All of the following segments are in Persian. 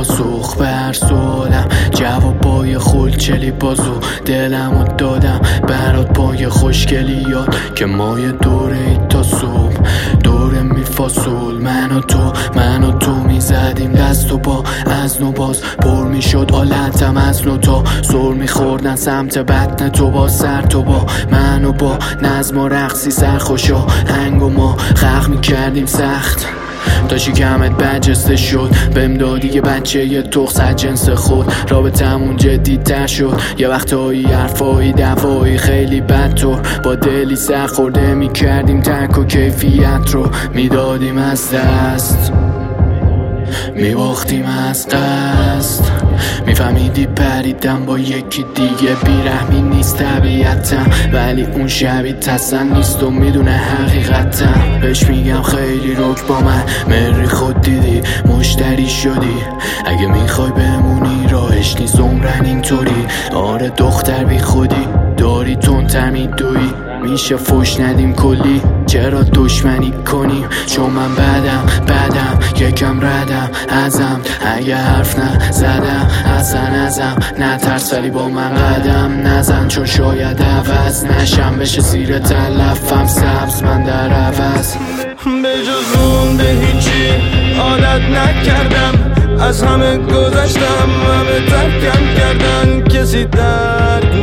پاسخ بر سوالم، جوابای خلچلی بازو دلمو دادم برات پای خوشگلی یاد که مای دوره ای تا صبح دوره میفاصل من و تو میزدیم دست و با از نو باز پر میشد حالتم از نو تا سر میخوردن سمت بطن تو با سر تو با من و با نظم و رقصی سرخوشا هنگ و ما خلق میکردیم سخت تا شکمت برجسته شد بهم دادی یه بچه یه تخص از جنس خود رابطمون جدی‌تر شد یه وقتایی حرفایی دفایی خیلی بدطور با دلی سر خورده میکردیم ترک و کیفیت رو میدادیم از دست میباختیم از قصد میفهمیدی پریدم با یکی دیگه بیرحمی نیست طبیعتم ولی اون شبیه تسن نیست و میدونه حقیقتم بهش میگم خیلی رک با من مری خود دیدی مشتری شدی اگه میخوای بمونی راهش نیست عمرن اینطوری آره دختر بی خودی داری تندتر میدوی میشه فوش ندیم کلی چرا دشمنی کنیم چون من بدم یکم ردم ازم اگه حرف نزدم ازم نترس ولی با من قدم نزن چون شاید عوض نشم بشه زیر تلفم سبز من در عوض به جز اون به هیچی عادت نکردم از همه گذشتم همه ترکم کردن کسی درک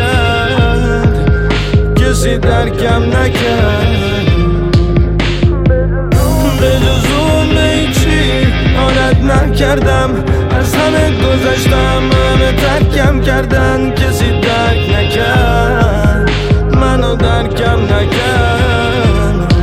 نکرد به جز اون به هیچی عادت نکردم از همه گذشتم همه ترکم کردن کسی درک نکرد منو درکم نکرد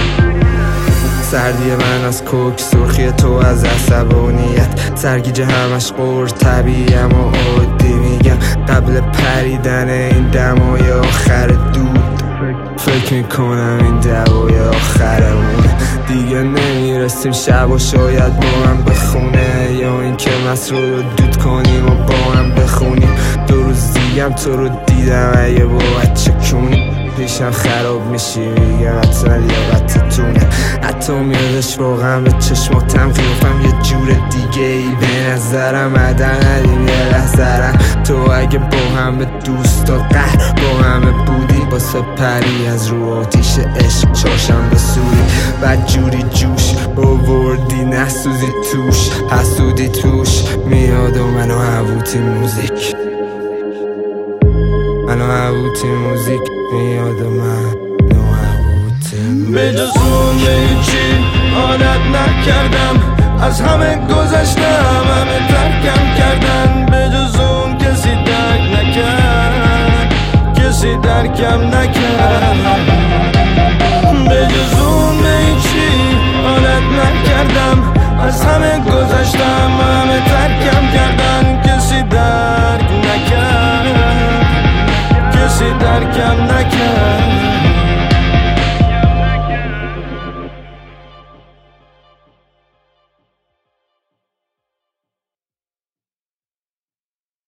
سردی من از کوک سرخی تو از عصبانیت سرگیجه همش قرص طبیعیم و عادی میگم قبل پریدن این دمای آخر دود فکر میکنم این دوای آخرمون دیگه نمیرسیم شب و شاید با هم بخونه یا اینکه مسرور رو دود کنیم و با هم بخونیم 2 روز دیگم تو رو دیدم اگه با بچه کنیم پیشم خراب میشی میگم حتما لیاقتتونه حتی میادش واقعا به چشماتم قیافم یه جور دیگه ای به نظرم عدن ندیم یه لحظرم تو اگه با همه دوستا قهر با همه بودی واسه پری از رو آتیش عشق چاشم بسودی بعد جوری جوش آوردی نسوزی توش حسودی توش میاد و منو هووتی موزیک میاد و منو هووتی به جز اون به هیچی عادت نکردم از همه گذشتم همه ترکم کردن به جز اون کسی درکم نکرد